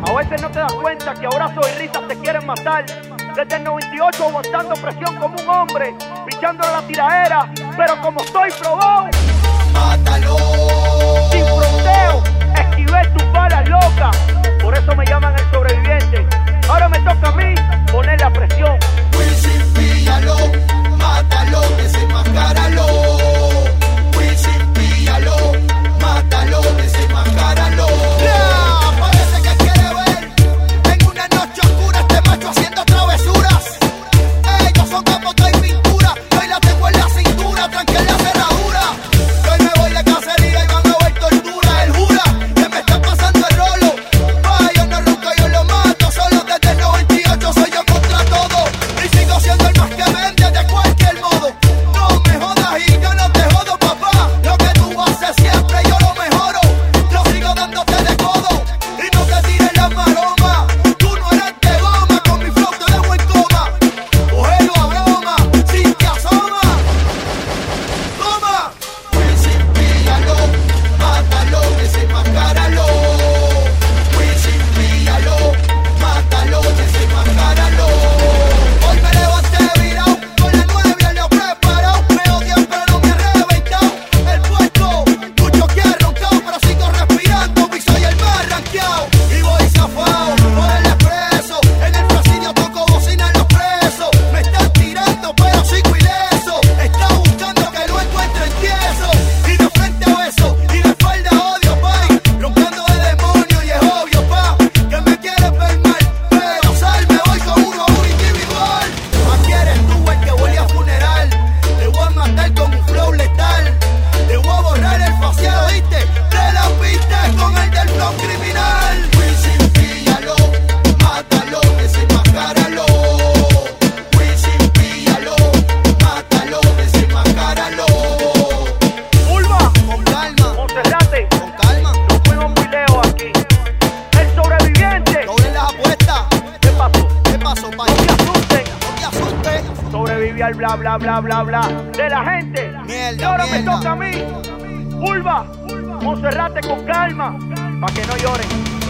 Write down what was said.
A veces no te das cuenta que ahora soy risas te quieren matar. Desde el 98 aguantando presión como un hombre, pichando la tiraera, pero como estoy probado, mátalo. Sin fronteo, esquivé tus balas locas. Por eso me llaman el sobreviviente. Ahora me toca a mí ponerle a presión. Wisin, píllalo, mátalo, desenmascáralo. Wisin, píllalo, mátalo, desenmascáralo. Parece que quiere ver en una noche oscura este macho haciendo travesuras. Ellos son como toy pintura, hoy la tengo en la cintura, tranquila en la cerradura. Hoy me voy de cacería y van a ver tortura. Él jura que me está pasando el rolo. Yo no ronco, yo lo mato. Solo desde el 98 soy yo contra todo. Y sigo siendo el más que vende de cualquier modo. No me jodas y yo no te jodo, papá. Lo que tú haces siempre yo lo mejoro. Yo sigo dándote de codo y no te tires la maroma. Tú no eres de goma, con mi flow te dejo en coma. Cógelo a broma, sin que asoma. Toma. Wisin, píllalo, mátalo, desenmascáralo. Wisin, píllalo, mátalo, desenmascáralo. Hoy me levanté virado, con la 9 lo preparado. Me odian pero no me he reventado. El puesto, mucho que he roncado, pero sigo respirando y soy el más rankeado. Y voy zafado por el expreso, en el presidio toco bocina en los presos. Me están tirando pero sigo ileso. Está buscando que lo encuentre en tieso. Y de frente a beso, y de espalda odio, pay. Roncando de demonio y es obvio, pa. Que me quieres ver mal, pero sal, me voy con uno individual. Aquí eres tú el que huele a funeral. Te voy a matar con un flow letal. Te voy a borrar el facial, ¿oíste? Te la viste con el del flow criminal. Wisin, píllalo, mátalo, desenmascáralo. Wisin, píllalo, mátalo, desenmascáralo. Ulva, Con calma, Monserrate, con calma. no fuimos muy lejos aquí. El sobreviviente. Doblen las apuestas. ¿Qué pasó? ¿Qué pasó, No país? te asusten. No te asustes. Sobreviví al bla bla bla bla bla de la gente. Mierda, Y ahora mierda. me toca a mí. Ulva, Monserrate con calma, pa' que no lloren.